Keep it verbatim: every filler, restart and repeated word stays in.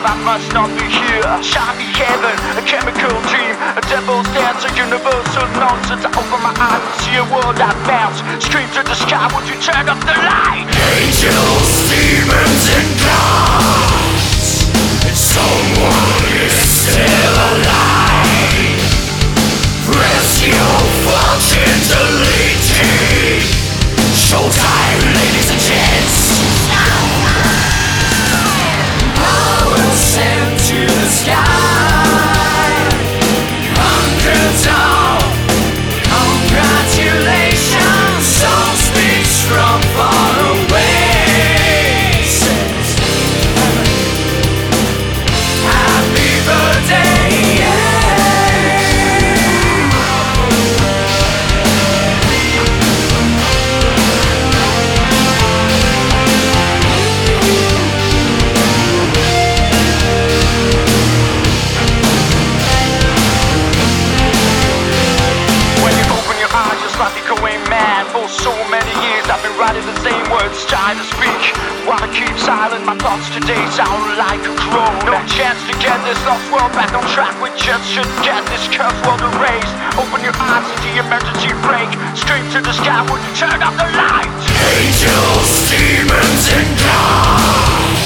I must not be here. Shiny heaven, a chemical dream, a devil's dance, a universal nonsense. I open my eyes and see a world that bounce. Scream to the sky, would you turn up the light? Angels, demons, and gods. Someone is still alive. Press your fortune deleting. Showtime, ladies and gents. Power sent to the sky. Conquer down. Congratulations. Song speaks from far away. Says, happy birthday, yeah. So many years I've been writing the same words, trying to speak. Wanna keep silent, my thoughts today sound like a crow. No chance to get this lost world back on track. We just should get this cursed world erased. Open your eyes to the emergency brake. Scream to the sky, would you turn off the light? Angels, demons, and gods.